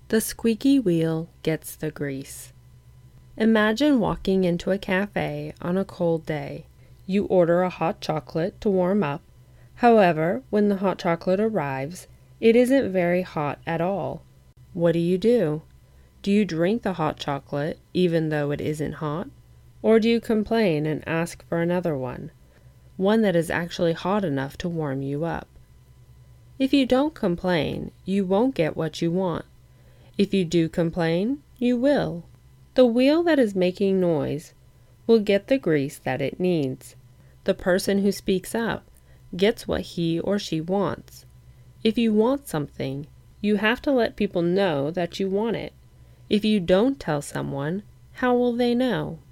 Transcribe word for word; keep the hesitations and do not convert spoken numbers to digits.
The squeaky wheel gets the grease. Imagine walking into a cafe on a cold day. You order a hot chocolate to warm up. However, when the hot chocolate arrives, it isn't very hot at all. What do you do? Do you drink the hot chocolate even though it isn't hot? Or do you complain and ask for another one, one that is actually hot enough to warm you up? If you don't complain, you won't get what you want. If you do complain, you will. The wheel that is making noise will get the grease that it needs. The person who speaks up gets what he or she wants. If you want something, you have to let people know that you want it. If you don't tell someone, how will they know?